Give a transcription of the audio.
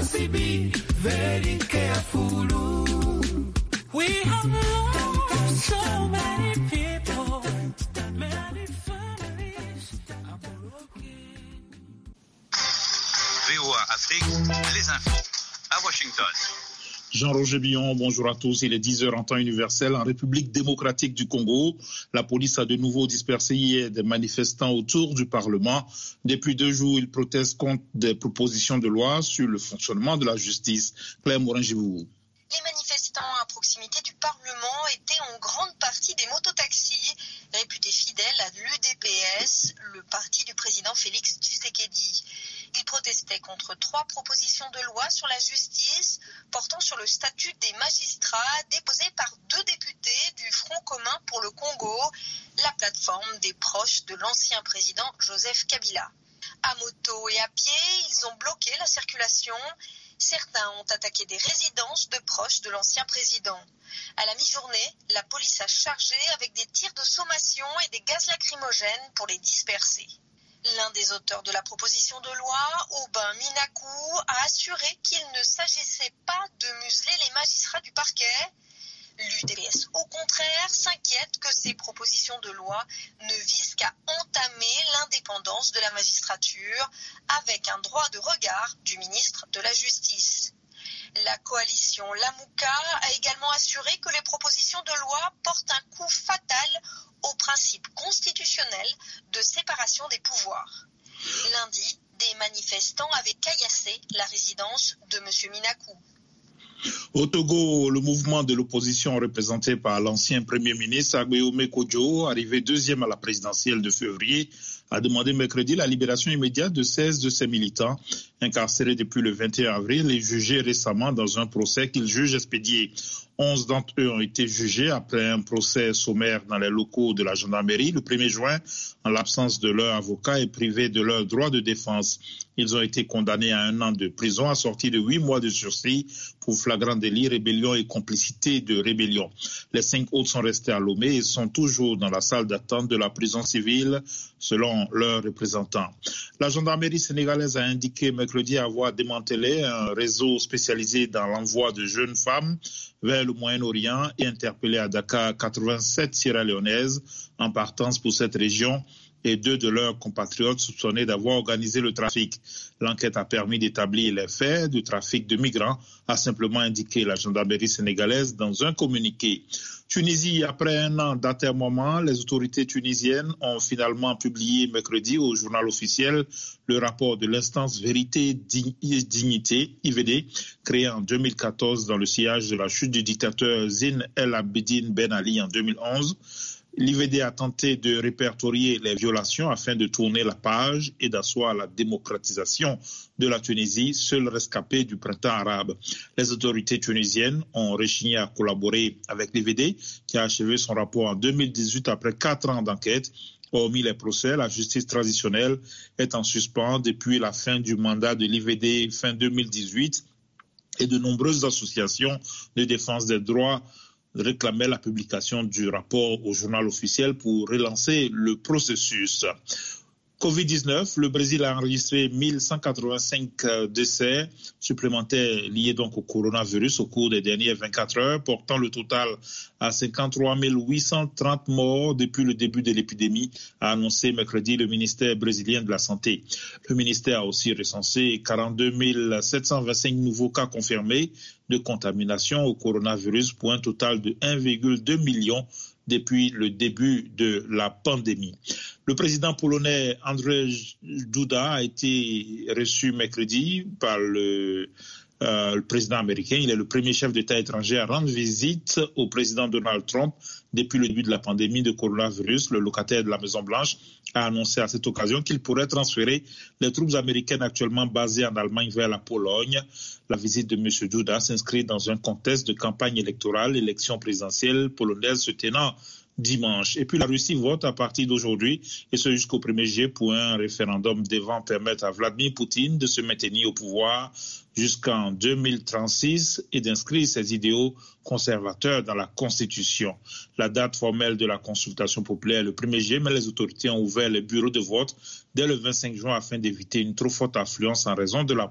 must be very careful. We have lost so many people, many families are broken. VOA Afrique, les infos à Washington. Jean-Roger Billon, bonjour à tous. Il est 10h en temps universel. En République démocratique du Congo, la police a de nouveau dispersé hier des manifestants autour du Parlement. Depuis 2 jours, ils protestent contre des propositions de loi sur le fonctionnement de la justice. Claire Morin-Gibou. Les manifestants à proximité du Parlement étaient en grande partie des mototaxis, réputés fidèles à l'UDPS, le parti du président Félix Tshisekedi. Ils protestaient contre 3 propositions de loi sur la justice portant sur le statut des magistrats déposées par 2 députés du Front commun pour le Congo, la plateforme des proches de l'ancien président Joseph Kabila. À moto et à pied, ils ont bloqué la circulation. Certains ont attaqué des résidences de proches de l'ancien président. À la mi-journée, la police a chargé avec des tirs de sommation et des gaz lacrymogènes pour les disperser. L'un des auteurs de la proposition de loi, Aubin Minakou, a assuré qu'il ne s'agissait pas de museler les magistrats du parquet. L'UDPS, au contraire, s'inquiète que ces propositions de loi ne visent qu'à entamer l'indépendance de la magistrature avec un droit de regard du ministre de la Justice. La coalition Lamouka a également assuré que les propositions de loi portent un coup fatal au principe constitutionnel de séparation des pouvoirs. Lundi, des manifestants avaient caillassé la résidence de M. Minakou. Au Togo, le mouvement de l'opposition représenté par l'ancien Premier ministre Agbéomé Kodjo, arrivé 2e à la présidentielle de février, a demandé mercredi la libération immédiate de 16 de ses militants incarcérés depuis le 21 avril et jugés récemment dans un procès qu'il juge expédié. 11 d'entre eux ont été jugés après un procès sommaire dans les locaux de la gendarmerie le 1er juin, en l'absence de leur avocat et privés de leur droit de défense. Ils ont été condamnés à 1 an de prison assorti de 8 mois de sursis pour flagrant délit, rébellion et complicité de rébellion. Les 5 autres sont restés à Lomé et sont toujours dans la salle d'attente de la prison civile, selon leurs représentants. La gendarmerie sénégalaise a indiqué mercredi avoir démantelé un réseau spécialisé dans l'envoi de jeunes femmes vers le Moyen-Orient et interpellé à Dakar 87 Sierra-Léonaises en partance pour cette région et 2 de leurs compatriotes soupçonnés d'avoir organisé le trafic. L'enquête a permis d'établir les faits du trafic de migrants, a simplement indiqué la gendarmerie sénégalaise dans un communiqué. Tunisie, après 1 an d'atermoiement, les autorités tunisiennes ont finalement publié mercredi au journal officiel le rapport de l'instance Vérité et Dignité, IVD, créée en 2014 dans le sillage de la chute du dictateur Zine El Abidine Ben Ali en 2011. L'IVD a tenté de répertorier les violations afin de tourner la page et d'asseoir la démocratisation de la Tunisie, seul rescapé du printemps arabe. Les autorités tunisiennes ont rechigné à collaborer avec l'IVD, qui a achevé son rapport en 2018 après 4 ans d'enquête. Hormis les procès, la justice traditionnelle est en suspens depuis la fin du mandat de l'IVD fin 2018 et de nombreuses associations de défense des droits réclamaient la publication du rapport au journal officiel pour relancer le processus. Covid-19, le Brésil a enregistré 1185 décès supplémentaires liés donc au coronavirus au cours des dernières 24 heures, portant le total à 53 830 morts depuis le début de l'épidémie, a annoncé mercredi le ministère brésilien de la Santé. Le ministère a aussi recensé 42 725 nouveaux cas confirmés de contamination au coronavirus pour un total de 1,2 million depuis le début de la pandémie. Le président polonais Andrzej Duda a été reçu mercredi par le président américain. Il est le premier chef d'État étranger à rendre visite au président Donald Trump depuis le début de la pandémie de coronavirus. Le locataire de la Maison-Blanche a annoncé à cette occasion qu'il pourrait transférer les troupes américaines actuellement basées en Allemagne vers la Pologne. La visite de M. Duda s'inscrit dans un contexte de campagne électorale, élection présidentielle polonaise se tenant dimanche. Et puis la Russie vote à partir d'aujourd'hui, et ce jusqu'au 1er juillet, pour un référendum devant permettre à Vladimir Poutine de se maintenir au pouvoir jusqu'en 2036 et d'inscrire ses idéaux conservateurs dans la Constitution. La date formelle de la consultation populaire est le 1er juillet, mais les autorités ont ouvert les bureaux de vote dès le 25 juin afin d'éviter une trop forte affluence en raison de la